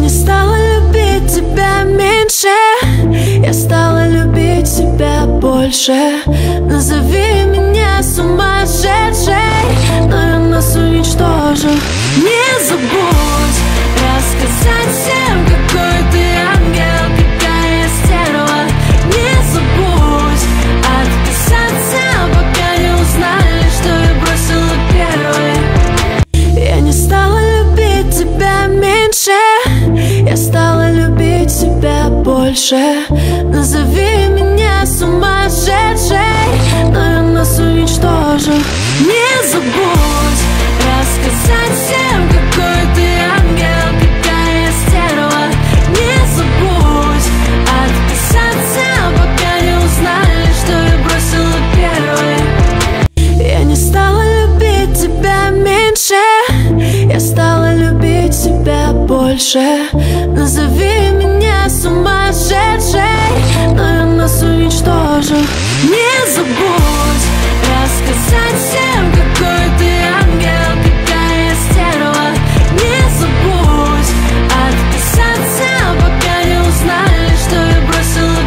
не стала любить тебя меньше, я стала любить тебя больше. Назови меня сумасшедшей, но я нас уничтожу. Не забудь рассказать всем, какой ты ангел, какая я стерва. Не забудь отписаться, пока не узнали, что я бросила первой. Я не стала любить тебя меньше, я стала любить тебя больше. Назови меня сумасшедшей, но я нас уничтожу. Не забудь рассказать всем, какой ты ангел, какая я стерва. Не забудь отписаться, пока не узнали, что я бросила первой. Я не стала любить тебя меньше, я стала любить тебя больше. Назови меня сумасшедшей, но я нас уничтожу. Не забудь рассказать всем, какой ты ангел, какая я стерва. Не забудь отписаться, пока не узнали, что я бросила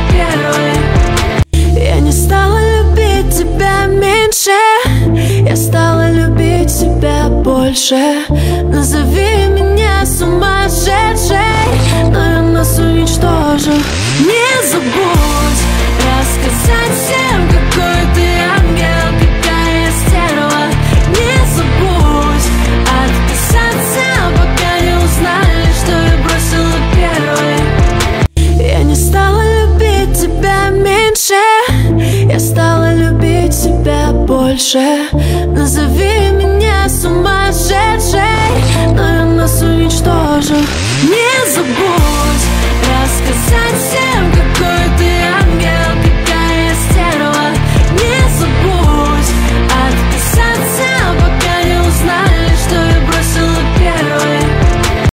первой. Я не стала любить тебя меньше, я стала любить тебя больше. Назови меня сумасшедшей, но я нас уничтожу. Не забудь рассказать всем, какой ты ангел, какая я стерва. Не забудь отписаться, пока не узнали, что я бросила первой. Я не стала любить тебя меньше, я стала любить тебя больше. Назови меня сумасшедшей, но я нас уничтожу. Не забудь